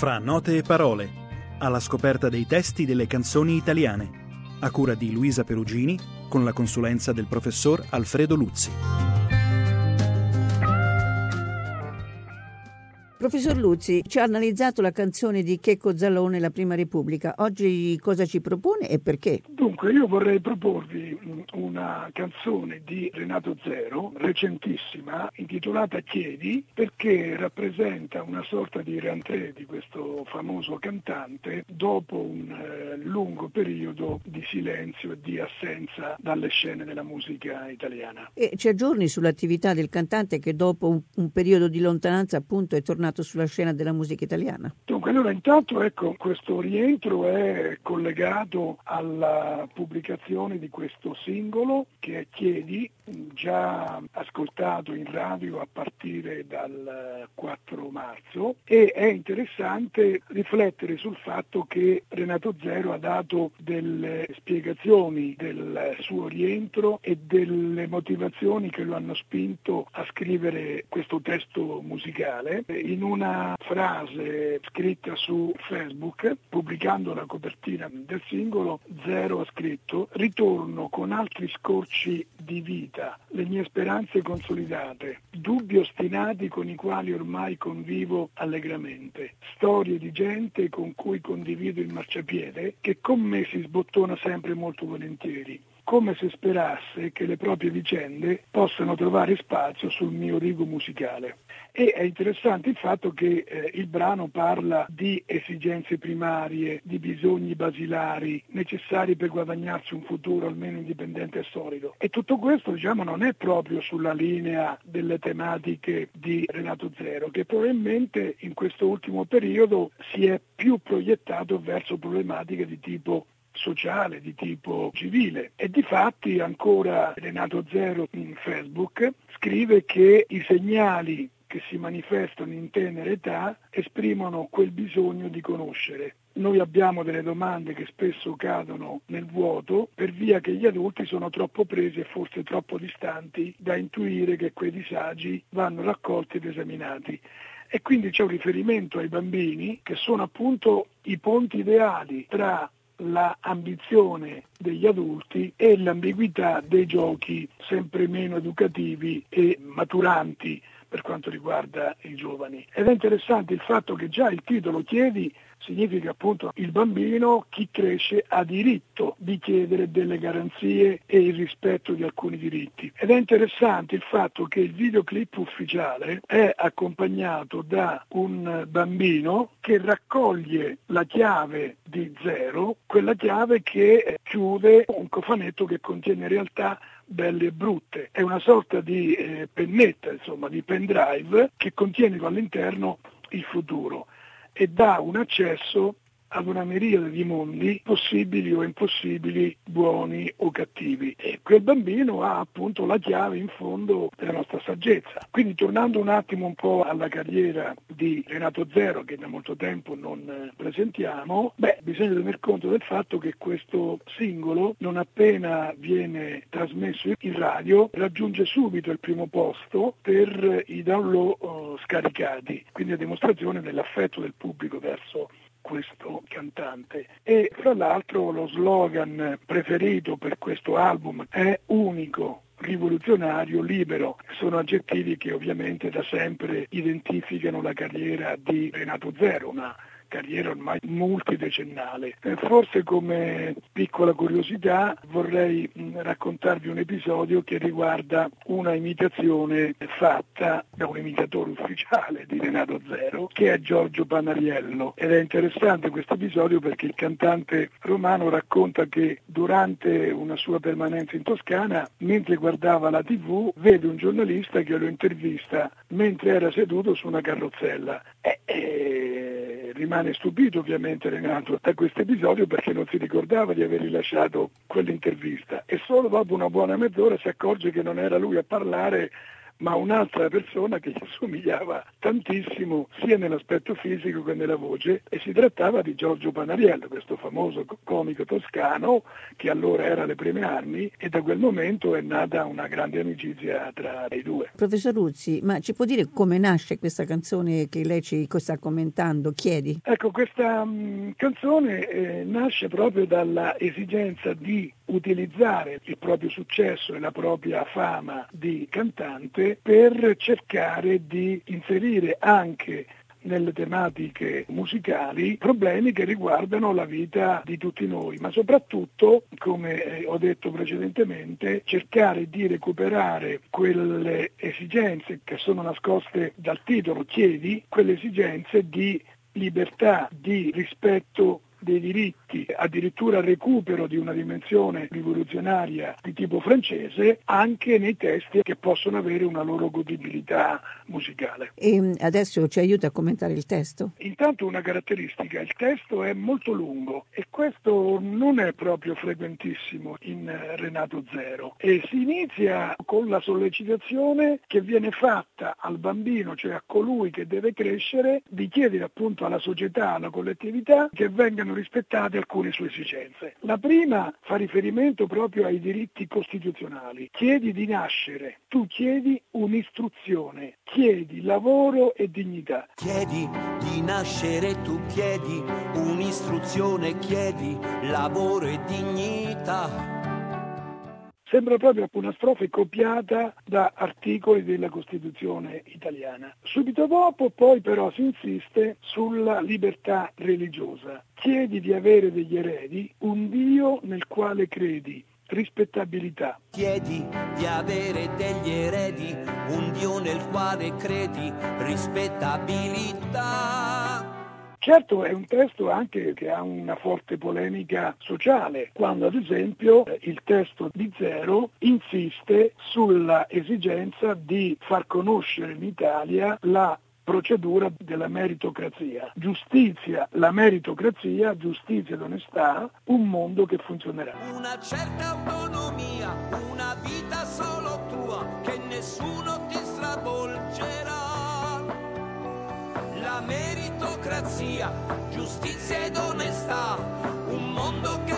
Fra note e parole, alla scoperta dei testi delle canzoni italiane, a cura di Luisa Perugini, con la consulenza del professor Alfredo Luzzi. Professor Luzzi, ci ha analizzato la canzone di Checco Zalone, La Prima Repubblica. Oggi cosa ci propone e perché? Dunque, io vorrei proporvi una canzone di Renato Zero, recentissima, intitolata Chiedi, perché rappresenta una sorta di rentrée di questo famoso cantante dopo un lungo periodo di silenzio e di assenza dalle scene della musica italiana. E ci aggiorni sull'attività del cantante che dopo un periodo di lontananza appunto è tornato sulla scena della musica italiana? Dunque, allora intanto questo rientro è collegato alla pubblicazione di questo singolo che è Chiedi, già ascoltato in radio a partire dal 4 marzo, e è interessante riflettere sul fatto che Renato Zero ha dato delle spiegazioni del suo rientro e delle motivazioni che lo hanno spinto a scrivere questo testo musicale. In una frase scritta su Facebook, pubblicando la copertina del singolo, Zero ha scritto: ritorno con altri scorci di vita, le mie speranze consolidate, dubbi ostinati con i quali ormai convivo allegramente, storie di gente con cui condivido il marciapiede, che con me si sbottona sempre molto volentieri, come se sperasse che le proprie vicende possano trovare spazio sul mio rigo musicale. E è interessante il fatto che il brano parla di esigenze primarie, di bisogni basilari necessari per guadagnarsi un futuro almeno indipendente e solido. E tutto questo, non è proprio sulla linea delle tematiche di Renato Zero, che probabilmente in questo ultimo periodo si è più proiettato verso problematiche di tipo sociale, di tipo civile. E difatti ancora Renato Zero in Facebook scrive che i segnali che si manifestano in tenera età esprimono quel bisogno di conoscere. Noi abbiamo delle domande che spesso cadono nel vuoto per via che gli adulti sono troppo presi e forse troppo distanti da intuire che quei disagi vanno raccolti ed esaminati. E quindi c'è un riferimento ai bambini che sono appunto i ponti ideali tra la ambizione degli adulti e l'ambiguità dei giochi sempre meno educativi e maturanti per quanto riguarda i giovani. Ed è interessante il fatto che già il titolo Chiedi significa appunto il bambino, chi cresce, ha diritto di chiedere delle garanzie e il rispetto di alcuni diritti. Ed è interessante il fatto che il videoclip ufficiale è accompagnato da un bambino che raccoglie la chiave di Zero, quella chiave che chiude un cofanetto che contiene in realtà belle e brutte. È una sorta di pennetta, di pendrive che contiene all'interno il futuro e dà un accesso ad una miriade di mondi possibili o impossibili, buoni o cattivi. E quel bambino ha appunto la chiave in fondo della nostra saggezza. Quindi tornando un attimo un po' alla carriera di Renato Zero, che da molto tempo non presentiamo, bisogna tener conto del fatto che questo singolo, non appena viene trasmesso in radio, raggiunge subito il primo posto per i download scaricati, quindi a dimostrazione dell'affetto del pubblico verso questo cantante. E fra l'altro lo slogan preferito per questo album è unico, rivoluzionario, libero. Sono aggettivi che ovviamente da sempre identificano la carriera di Renato Zero, una carriera ormai multidecennale. Forse come piccola curiosità vorrei raccontarvi un episodio che riguarda una imitazione fatta da un imitatore ufficiale di Renato Zero, che è Giorgio Panariello. Ed è interessante questo episodio perché il cantante romano racconta che durante una sua permanenza in Toscana, mentre guardava la TV, vede un giornalista che lo intervista mentre era seduto su una carrozzella. Rimane stupito ovviamente Renato da questo episodio perché non si ricordava di aver rilasciato quell'intervista e solo dopo una buona mezz'ora si accorge che non era lui a parlare ma un'altra persona che gli assomigliava tantissimo sia nell'aspetto fisico che nella voce, e si trattava di Giorgio Panariello, questo famoso comico toscano che allora era alle prime armi, e da quel momento è nata una grande amicizia tra i due. Professor Ruzzi, ma ci può dire come nasce questa canzone che lei ci sta commentando? Chiedi. Ecco, questa canzone nasce proprio dalla esigenza di utilizzare il proprio successo e la propria fama di cantante per cercare di inserire anche nelle tematiche musicali problemi che riguardano la vita di tutti noi, ma soprattutto, come ho detto precedentemente, cercare di recuperare quelle esigenze che sono nascoste dal titolo Chiedi, quelle esigenze di libertà, di rispetto dei diritti, addirittura recupero di una dimensione rivoluzionaria di tipo francese anche nei testi che possono avere una loro godibilità musicale. E adesso ci aiuta a commentare il testo? Intanto una caratteristica, il testo è molto lungo e questo non è proprio frequentissimo in Renato Zero, e si inizia con la sollecitazione che viene fatta al bambino, cioè a colui che deve crescere, di chiedere appunto alla società, alla collettività, che vengano rispettate alcune sue esigenze. La prima fa riferimento proprio ai diritti costituzionali. Chiedi di nascere, tu chiedi un'istruzione, chiedi lavoro e dignità. Chiedi di nascere, tu chiedi un'istruzione, chiedi lavoro e dignità. Sembra proprio una strofa copiata da articoli della Costituzione italiana. Subito dopo poi però si insiste sulla libertà religiosa. Chiedi di avere degli eredi, un Dio nel quale credi, rispettabilità. Chiedi di avere degli eredi, un Dio nel quale credi, rispettabilità. Certo, è un testo anche che ha una forte polemica sociale, quando ad esempio il testo di Zero insiste sulla esigenza di far conoscere in Italia la procedura della meritocrazia. Giustizia, la meritocrazia, giustizia ed onestà, un mondo che funzionerà. Una certa autonomia, una vita solo tua, che nessuno ti stravolgerà. La meritocrazia, giustizia ed onestà, un mondo che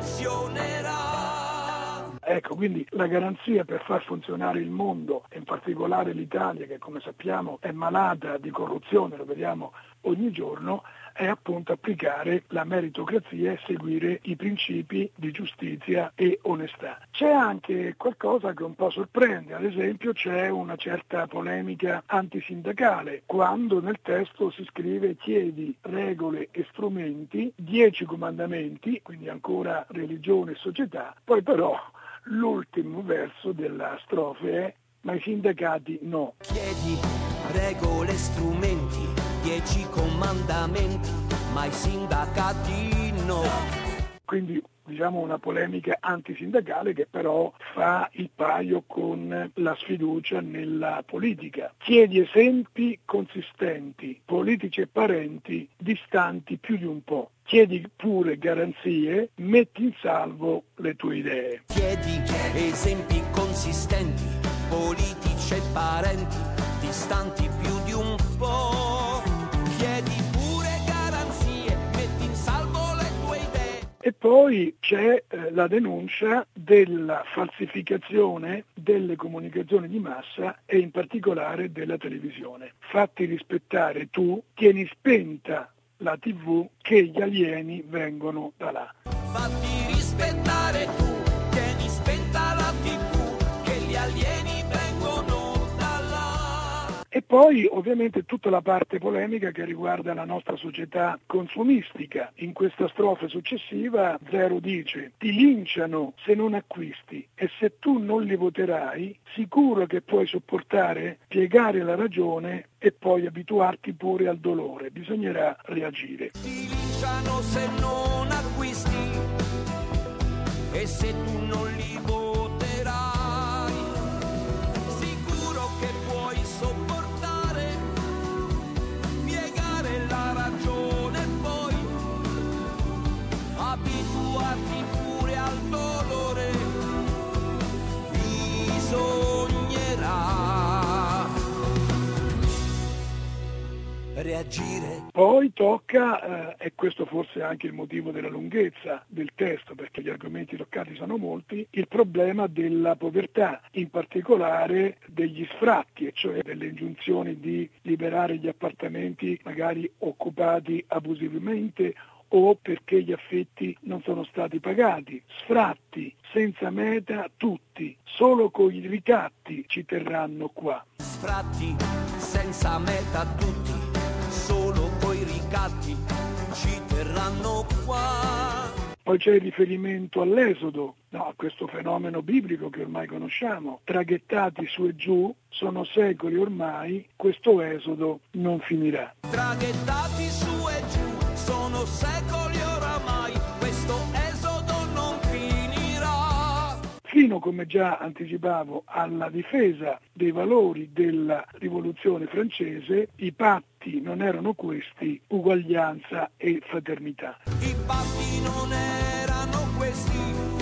funzionerà. Ecco, quindi la garanzia per far funzionare il mondo, e in particolare l'Italia, che come sappiamo è malata di corruzione, lo vediamo ogni giorno, è appunto applicare la meritocrazia e seguire i principi di giustizia e onestà. C'è anche qualcosa che un po' sorprende, ad esempio c'è una certa polemica antisindacale, quando nel testo si scrive chiedi regole e strumenti, 10 comandamenti, quindi ancora religione e società, poi però l'ultimo verso della strofe è ma i sindacati no. Chiedi regole e strumenti, 10 comandamenti, ma i sindacati no. Quindi diciamo una polemica antisindacale che però fa il paio con la sfiducia nella politica. Chiedi esempi consistenti, politici e parenti distanti più di un po'. Chiedi pure garanzie, metti in salvo le tue idee. Chiedi esempi consistenti, politici e parenti distanti più di un po'. Chiedi pure garanzie, metti in salvo le tue idee. E poi c'è la denuncia della falsificazione delle comunicazioni di massa e in particolare della televisione. Fatti rispettare tu, tieni spenta la TV, che gli alieni vengono da là. Fatti rispettare tu, tieni spenta la TV, che gli alieni vengono da là. E poi ovviamente tutta la parte polemica che riguarda la nostra società consumistica. In questa strofa successiva Zero dice: ti linciano se non acquisti e se tu non li voterai, sicuro che puoi sopportare, piegare la ragione e poi abituarti pure al dolore. Bisognerà reagire. Ti linciano se non acquisti e se tu non li voterai, sicuro che puoi sopportare, piegare la ragione e poi abituarti pure al dolore. Bisognerà reagire. Poi tocca, e questo forse è anche il motivo della lunghezza del testo, perché gli argomenti toccati sono molti, il problema della povertà, in particolare degli sfratti, e cioè delle ingiunzioni di liberare gli appartamenti magari occupati abusivamente o perché gli affitti non sono stati pagati, sfratti, senza meta tutti, solo con i ricatti ci terranno qua. Sfratti senza meta tutti, solo coi ricatti ci terranno qua. Poi c'è il riferimento all'Esodo, a questo fenomeno biblico che ormai conosciamo, traghettati su e giù, sono secoli ormai, questo Esodo non finirà. Traghettati su e giù, sono secoli oramai, questo esodo non finirà. Fino, come già anticipavo, alla difesa dei valori della rivoluzione francese, i patti non erano questi: uguaglianza e fraternità. I patti non erano questi,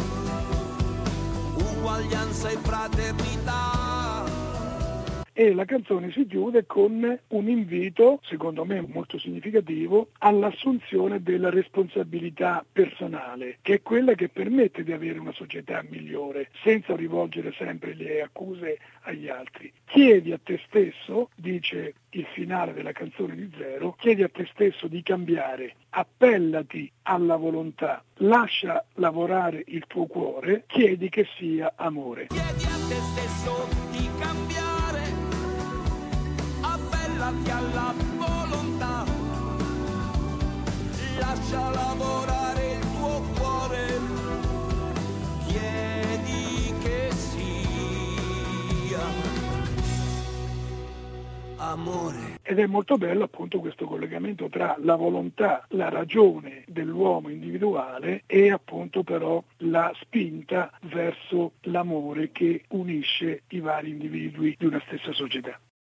uguaglianza e fraternità. E la canzone si chiude con un invito, secondo me molto significativo, all'assunzione della responsabilità personale, che è quella che permette di avere una società migliore, senza rivolgere sempre le accuse agli altri. Chiedi a te stesso, dice il finale della canzone di Zero, chiedi a te stesso di cambiare, appellati alla volontà, lascia lavorare il tuo cuore, chiedi che sia amore. Chiedi a te stesso di cambiare, appellati alla volontà, lascia lavorare il tuo cuore, chiedi che sia amore. Ed è molto bello appunto questo collegamento tra la volontà, la ragione dell'uomo individuale e appunto però la spinta verso l'amore che unisce i vari individui di una stessa società.